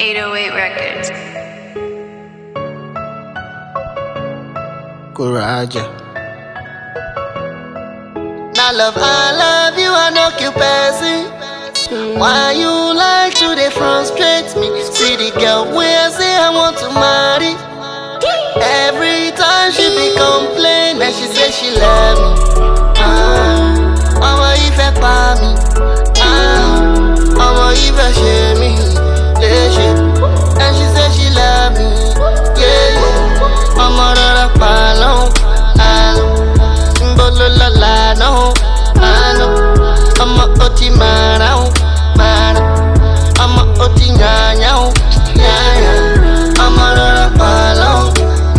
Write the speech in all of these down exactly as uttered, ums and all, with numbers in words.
eight oh eight Records. Kuraja. Now love, I love you, I know you person. Why you like to they frustrate me? See the girl where I say I want to marry. Every time she be complain, then she say she love me. Ah, mama if I pa me. Ah, mama if I share me. Yeah, shit. And she say she love me. Yeah, yeah. Mama rara pa no, I know. Bolo la la no, I know. Mama oti mara, mara. Mama oti nyanya, nyanya. Mama rara pa no.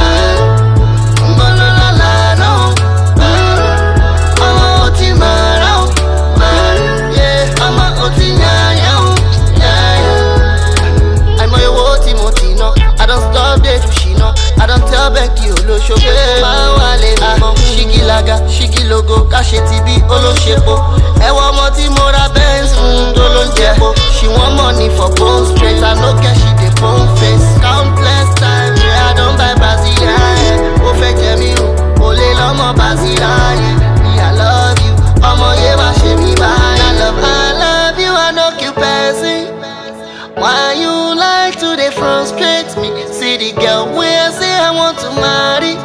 I don't tell Becky Olosho Shigi laga, shigi logo, kashi T V Oloshepo. Ewa moti mora Benz fun dolonjepo. She want money for bone straight, I no care she dey bone face. Countless times, yeah, I don't buy Brazilian. O fe je mi o, ole lomo Brazilian. Me I love you, omo ye ma she mi ba. I love, I love you, I no kill person. Why you like to dey frustrate me? See the girl where I say I want to marry.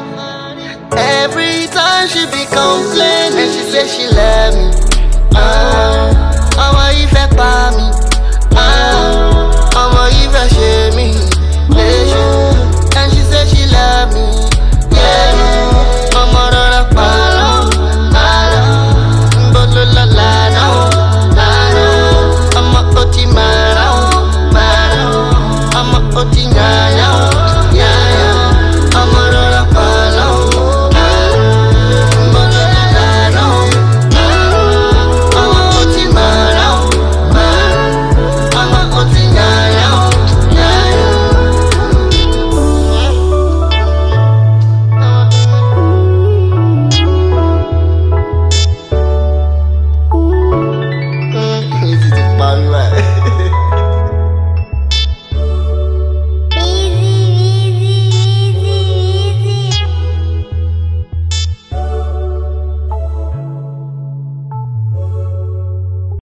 Every time she be complain, and she say she love me. Ah.